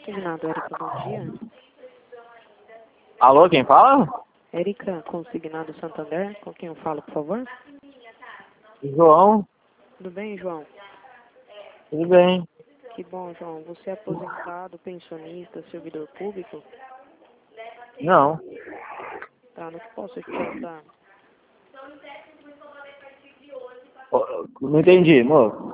Consignado, Érica, bom dia. Alô, quem fala? Érica, Consignado Santander, com quem eu falo, por favor? João, Tudo bem, João? tudo bem? Que bom, João. Você é aposentado, pensionista, servidor público? Não. Tá, no que posso te ajudar? Não entendi, moço.